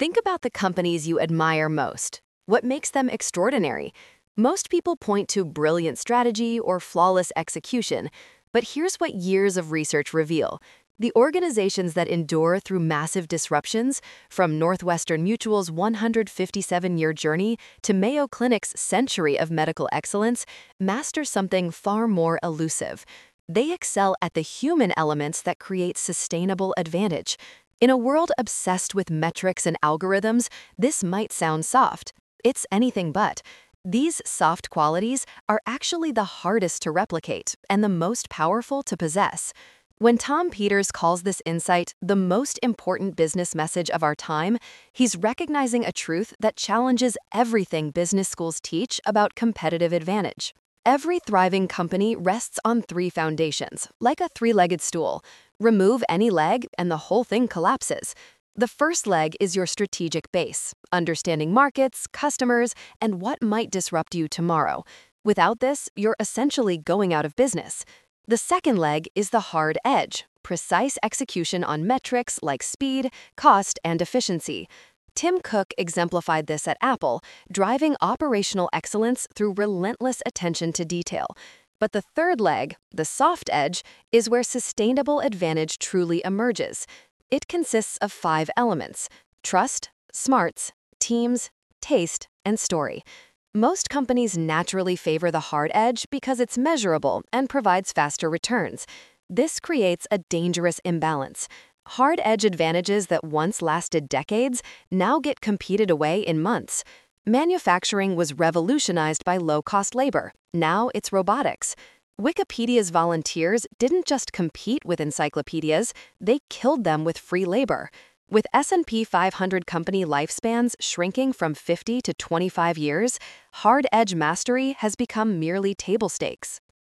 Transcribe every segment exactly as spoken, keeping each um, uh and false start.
Think about the companies you admire most. What makes them extraordinary? Most people point to brilliant strategy or flawless execution, but here's what years of research reveal. The organizations that endure through massive disruptions, from Northwestern Mutual's one hundred fifty-seven year journey to Mayo Clinic's century of medical excellence, master something far more elusive. They excel at the human elements that create sustainable advantage. In a world obsessed with metrics and algorithms, this might sound soft. It's anything but. These soft qualities are actually the hardest to replicate and the most powerful to possess. When Tom Peters calls this insight the most important business message of our time, he's recognizing a truth that challenges everything business schools teach about competitive advantage. Every thriving company rests on three foundations, like a three-legged stool. Remove any leg and the whole thing collapses. The first leg is your strategic base, understanding markets, customers, and what might disrupt you tomorrow. Without this, you're essentially going out of business. The second leg is the hard edge, precise execution on metrics like speed, cost, and efficiency. Tim Cook exemplified this at Apple, driving operational excellence through relentless attention to detail. But the third leg, the soft edge, is where sustainable advantage truly emerges. It consists of five elements: trust, smarts, teams, taste, and story. Most companies naturally favor the hard edge because it's measurable and provides faster returns. This creates a dangerous imbalance. Hard edge advantages that once lasted decades now get competed away in months. Manufacturing was revolutionized by low-cost labor. Now it's robotics. Wikipedia's volunteers didn't just compete with encyclopedias, they killed them with free labor. With S and P five hundred company lifespans shrinking from fifty to twenty-five years, hard edge mastery has become merely table stakes.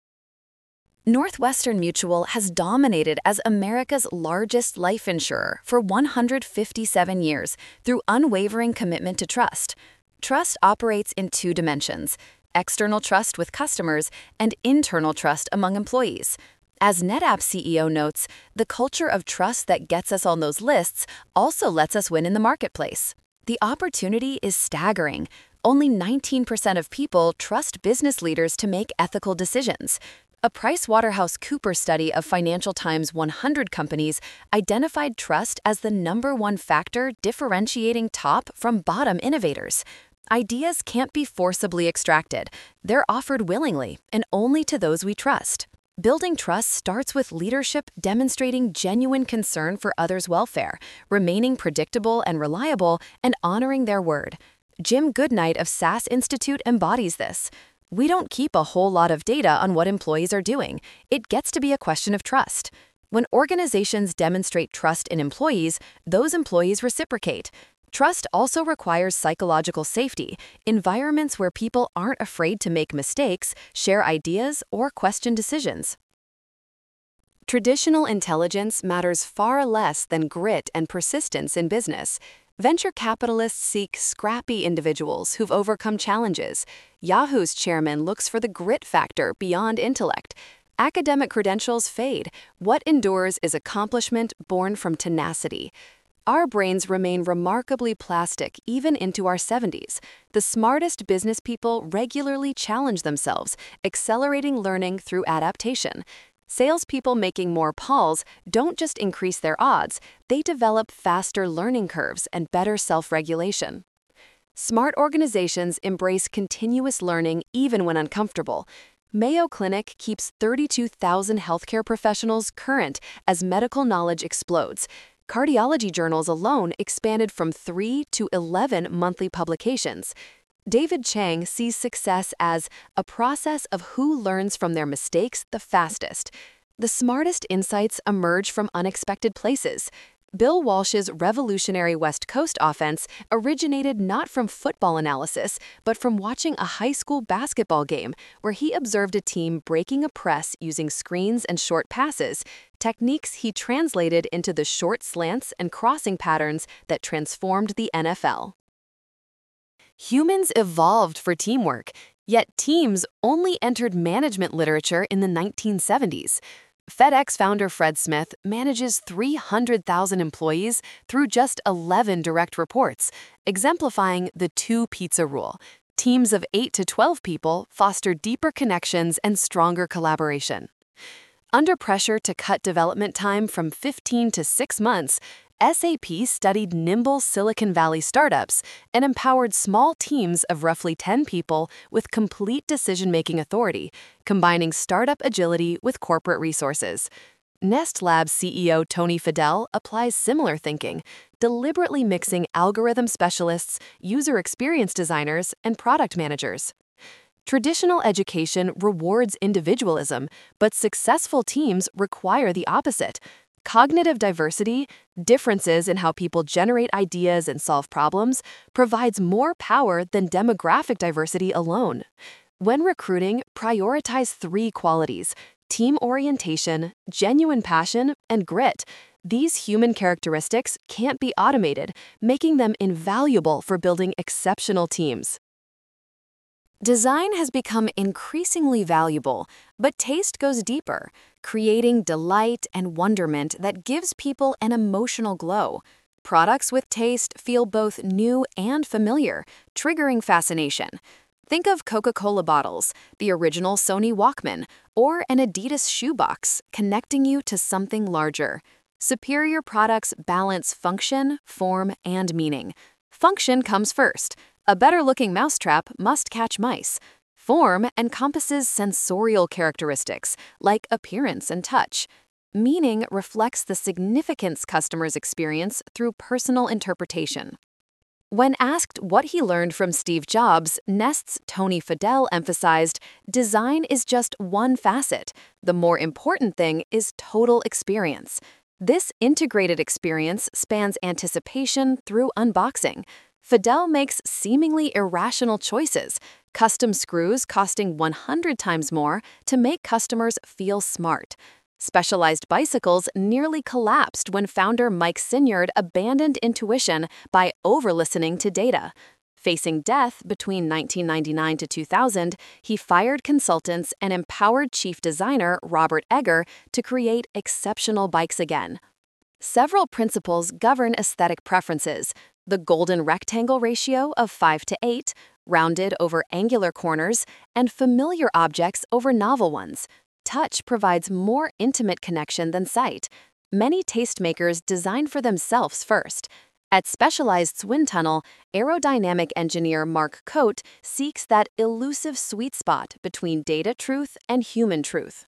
Northwestern Mutual has dominated as America's largest life insurer for one hundred fifty-seven years through unwavering commitment to trust. Trust operates in two dimensions: external trust with customers and internal trust among employees. As NetApp C E O notes, the culture of trust that gets us on those lists also lets us win in the marketplace. The opportunity is staggering. Only nineteen percent of people trust business leaders to make ethical decisions. A PricewaterhouseCoopers study of Financial Times one hundred companies identified trust as the number one factor differentiating top from bottom innovators. Ideas can't be forcibly extracted. They're offered willingly and only to those we trust. Building trust starts with leadership demonstrating genuine concern for others' welfare, remaining predictable and reliable, and honoring their word. Jim Goodnight of SaaS Institute embodies this. We don't keep a whole lot of data on what employees are doing. It gets to be a question of trust. When organizations demonstrate trust in employees, those employees reciprocate. Trust also requires psychological safety, environments where people aren't afraid to make mistakes, share ideas, or question decisions. Traditional intelligence matters far less than grit and persistence in business. Venture capitalists seek scrappy individuals who've overcome challenges. Yahoo's chairman looks for the grit factor beyond intellect. Academic credentials fade. What endures is accomplishment born from tenacity. Our brains remain remarkably plastic even into our seventies. The smartest business people regularly challenge themselves, accelerating learning through adaptation. Salespeople making more calls don't just increase their odds, they develop faster learning curves and better self-regulation. Smart organizations embrace continuous learning even when uncomfortable. Mayo Clinic keeps thirty-two thousand healthcare professionals current as medical knowledge explodes. Cardiology journals alone expanded from three to eleven monthly publications. David Chang sees success as a process of who learns from their mistakes the fastest. The smartest insights emerge from unexpected places. Bill Walsh's revolutionary West Coast offense originated not from football analysis, but from watching a high school basketball game where he observed a team breaking a press using screens and short passes, techniques he translated into the short slants and crossing patterns that transformed the N F L. Humans evolved for teamwork, yet teams only entered management literature in the nineteen seventies. FedEx founder Fred Smith manages three hundred thousand employees through just eleven direct reports, exemplifying the two-pizza rule. Teams of eight to twelve people foster deeper connections and stronger collaboration. Under pressure to cut development time from fifteen to six months, S A P studied nimble Silicon Valley startups and empowered small teams of roughly ten people with complete decision-making authority, combining startup agility with corporate resources. Nest Labs C E O Tony Fadell applies similar thinking, deliberately mixing algorithm specialists, user experience designers, and product managers. Traditional education rewards individualism, but successful teams require the opposite. Cognitive diversity, differences in how people generate ideas and solve problems, provides more power than demographic diversity alone. When recruiting, prioritize three qualities: team orientation, genuine passion, and grit. These human characteristics can't be automated, making them invaluable for building exceptional teams. Design has become increasingly valuable, but taste goes deeper, creating delight and wonderment that gives people an emotional glow. Products with taste feel both new and familiar, triggering fascination. Think of Coca-Cola bottles, the original Sony Walkman, or an Adidas shoebox, connecting you to something larger. Superior products balance function, form, and meaning. Function comes first. A better-looking mousetrap must catch mice. Form encompasses sensorial characteristics, like appearance and touch. Meaning reflects the significance customers experience through personal interpretation. When asked what he learned from Steve Jobs, Nest's Tony Fadell emphasized, "Design is just one facet. The more important thing is total experience." This integrated experience spans anticipation through unboxing. Fadell makes seemingly irrational choices, custom screws costing one hundred times more to make customers feel smart. Specialized bicycles nearly collapsed when founder Mike Sinyard abandoned intuition by over-listening to data. Facing death between nineteen ninety-nine to two thousand, he fired consultants and empowered chief designer Robert Egger to create exceptional bikes again. Several principles govern aesthetic preferences: the golden rectangle ratio of five to eight, rounded over angular corners, and familiar objects over novel ones. Touch provides more intimate connection than sight. Many tastemakers design for themselves first. At Specialized Wind Tunnel, aerodynamic engineer Mark Coate seeks that elusive sweet spot between data truth and human truth.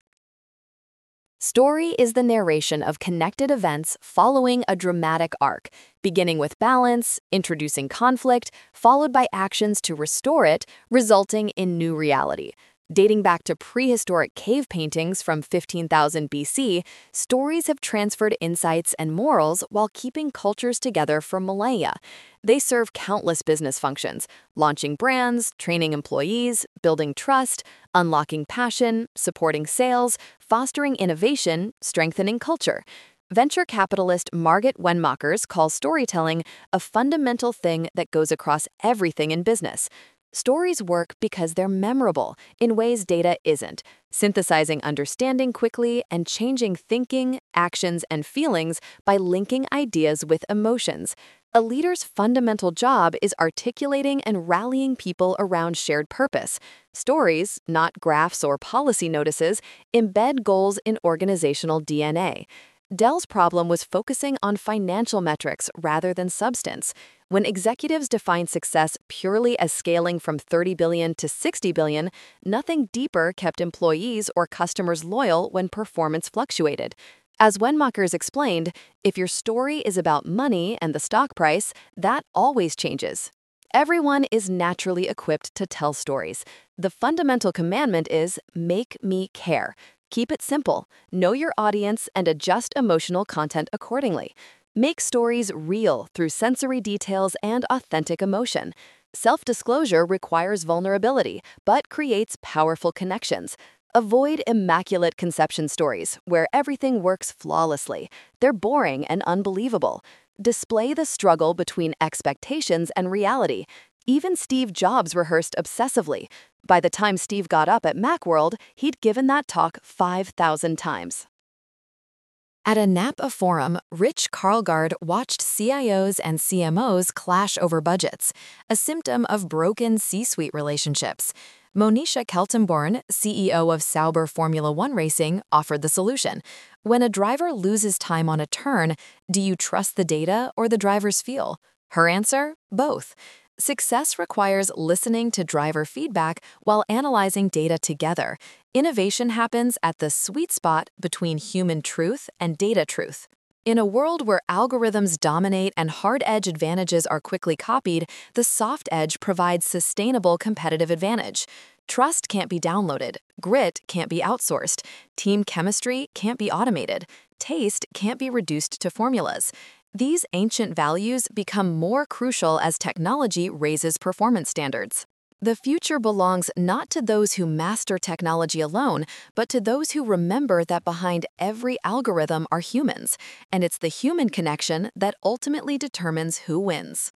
Story is the narration of connected events following a dramatic arc, beginning with balance, introducing conflict, followed by actions to restore it, resulting in new reality. Dating back to prehistoric cave paintings from fifteen thousand B C, stories have transferred insights and morals while keeping cultures together for millennia. They serve countless business functions: launching brands, training employees, building trust, unlocking passion, supporting sales, fostering innovation, strengthening culture. Venture capitalist Margit Wenmakers calls storytelling a fundamental thing that goes across everything in business. Stories work because they're memorable in ways data isn't, synthesizing understanding quickly and changing thinking, actions, and feelings by linking ideas with emotions. A leader's fundamental job is articulating and rallying people around shared purpose. Stories, not graphs or policy notices, embed goals in organizational D N A. Dell's problem was focusing on financial metrics rather than substance. When executives define success purely as scaling from thirty billion dollars to sixty billion dollars, nothing deeper kept employees or customers loyal when performance fluctuated. As Wenmakers explained, if your story is about money and the stock price, that always changes. Everyone is naturally equipped to tell stories. The fundamental commandment is make me care. Keep it simple, know your audience, and adjust emotional content accordingly. Make stories real through sensory details and authentic emotion. Self-disclosure requires vulnerability, but creates powerful connections. Avoid immaculate conception stories where everything works flawlessly. They're boring and unbelievable. Display the struggle between expectations and reality. Even Steve Jobs rehearsed obsessively. By the time Steve got up at Macworld, he'd given that talk five thousand times. At a Napa forum, Rich Karlgaard watched C I Os and C M Os clash over budgets, a symptom of broken C-suite relationships. Monisha Keltenborn, C E O of Sauber Formula One Racing, offered the solution. When a driver loses time on a turn, do you trust the data or the driver's feel? Her answer? Both. Success requires listening to driver feedback while analyzing data together. Innovation happens at the sweet spot between human truth and data truth. In a world where algorithms dominate and hard-edge advantages are quickly copied, the soft edge provides sustainable competitive advantage. Trust can't be downloaded, grit can't be outsourced, team chemistry can't be automated, taste can't be reduced to formulas. These ancient values become more crucial as technology raises performance standards. The future belongs not to those who master technology alone, but to those who remember that behind every algorithm are humans, and it's the human connection that ultimately determines who wins.